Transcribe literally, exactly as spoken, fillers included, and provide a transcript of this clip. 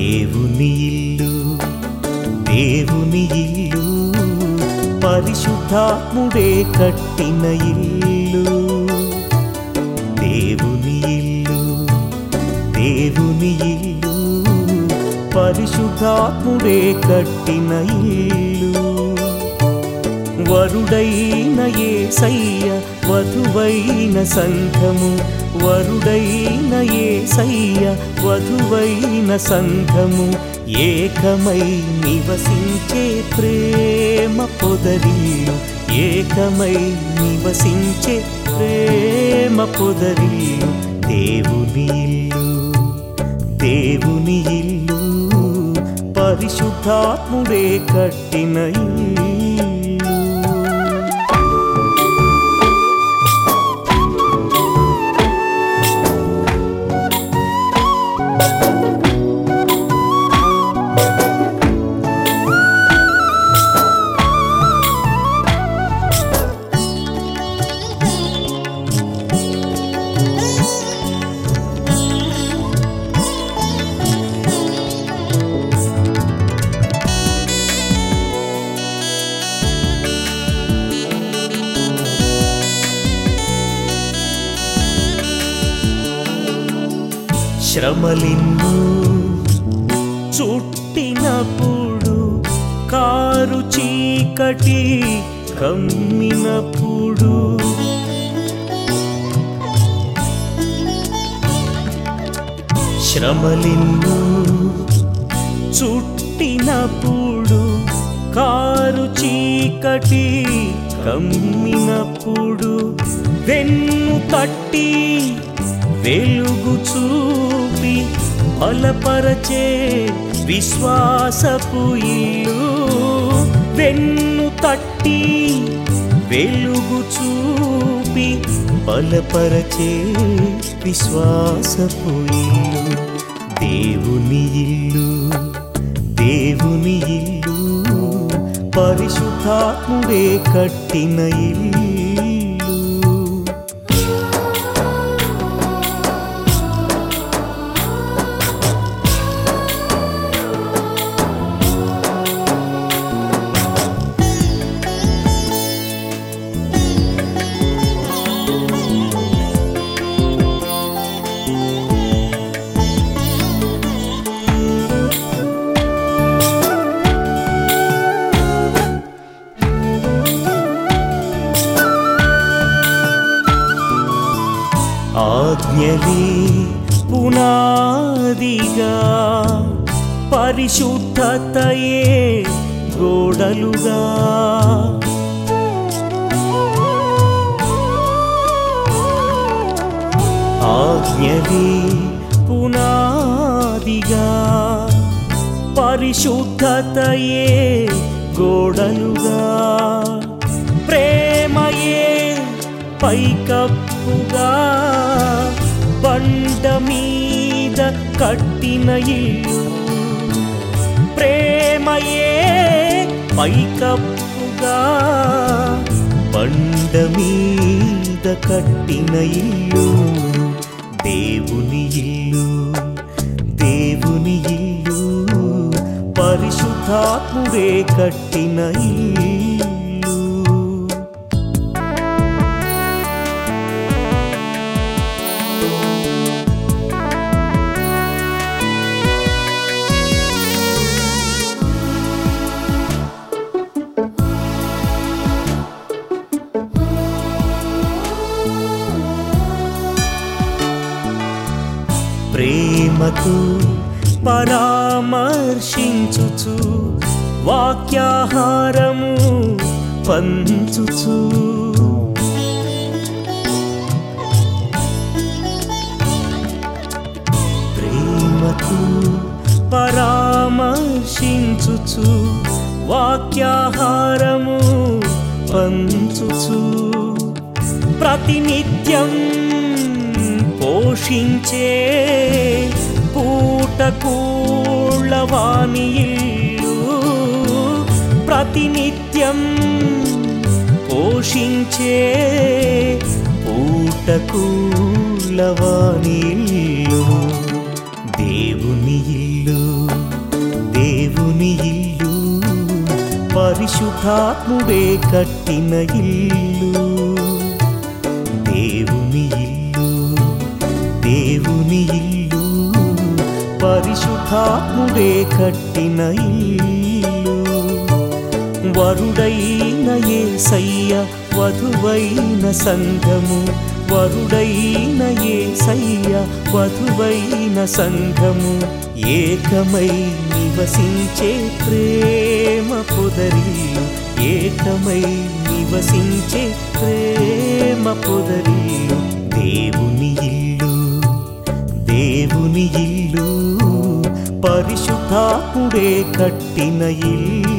దేవుని ఇల్లు దేవుని ఇల్లు పరిశుద్ధాత్ముడే కట్టిన ఇల్లు దేవుని ఇల్లు దేవుని ఇల్లు పరిశుద్ధాత్ముడే కట్టిన ఇల్లు వరుడైన యేసయ్య వధువైన సంఘము వరుడైన యేసయ్య వధువైన సంఘము ఏకమై నివసించే ప్రేమ పొదరిల్లు ఏకమై నివసించే ప్రేమ పొదరిల్లు దేవుని ఇల్లు దేవుని ఇల్లు పరిశుద్ధాత్ముడే కట్టిన ఇల్లు శ్రమలిన్ను చుట్టినప్పుడు కారు చీకటి కమ్మినప్పుడు శ్రమలిన్ను చుట్టినప్పుడు కారు చీకటి కమ్మినప్పుడు వెన్ను తట్టి వెలుగు చూపి బలపరచే విశ్వాసపు ఇల్లు వెన్ను తట్టి వెలుగు చూపి బలపరచే విశ్వాసపు ఇల్లు దేవుని ఇల్లు దేవుని ఇల్లు పరిశుద్ధాత్ముడే కట్టిన ఇల్లు ఆజ్ఞలే పునాదిగా పరిశుద్ధతయే గోడలుగా ఆజ్ఞలే పునాదిగా పరిశుద్ధతయే గోడలుగా ప్రేమయే పైకప్పుగా బండ మీద కట్టిన ఇల్లు ప్రేమయే పైకప్పుగా బండ మీద కట్టిన ఇల్లు దేవుని ఇల్లు దేవుని ఇల్లు పరిశుద్ధాత్ముడే కట్టిన ఇల్లు ప్రేమతో పరామర్శించుచు వాక్యాహారము పంచుచు ప్రేమతో పరామర్శించుచు వాక్యాహారము పంచుచు ప్రతినిత్యం పోషించే పూటకూళ్ళవాని ఇల్లు ప్రతినిత్యం పోషించే పూటకూళ్ళవాని ఇల్లు దేవుని ఇల్లు పరిశుద్ధాత్ముడే కట్టిన ఇల్లు. దేవుని ఇల్లు, దేవుని ఇల్లు, పరిశుద్ధాత్ముడే కట్టిన ఇల్లు. వరుడైన యేసయ్య వధువైన సంఘము, వరుడైన యేసయ్య వధువైన సంఘము, ఏకమై నివసించే ప్రేమ పొదరిల్లు, ఏకమై నివసించే ప్రేమ పొదరిల్లు. దేవుని ఇల్లు, దేవుని ఇల్లు, పరిశుద్ధాత్ముడే కట్టిన ఇల్లు.